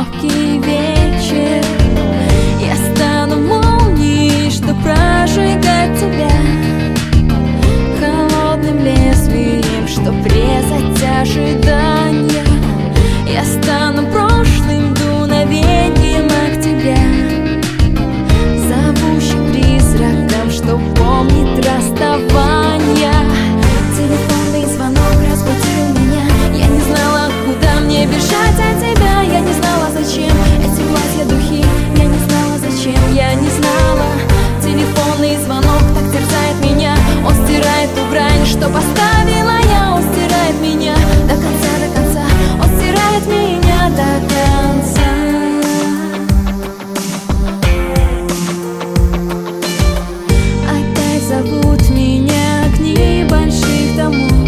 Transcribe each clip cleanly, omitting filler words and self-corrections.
легкий вечер. Я стану молнией, что прожигать тебя, холодным лезвием, что резать ожидания. Я стану прошлым дуновением октября, зовущим призраком, что помнит расставания. Телефонный звонок разбудил меня. Я не знала, куда мне бежать от тебя. Я не знала, зачем эти платья, духи. Я не знала, зачем, я не знала. Телефонный звонок так терзает меня. Он стирает ту грань, что поставила я. Он стирает меня до конца, до конца. Он стирает меня до конца. Опять зовут меня огни больших домов,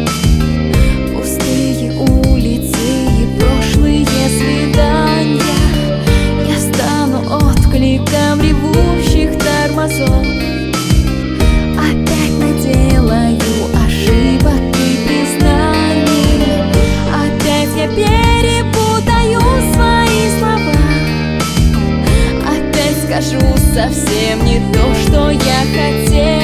пустые улицы и прошлые свидания. Я стану откликом ревущих тормозов. Опять наделаю ошибок и признаний. Опять я перепутаю свои слова. Опять скажу совсем не то, что я хотела.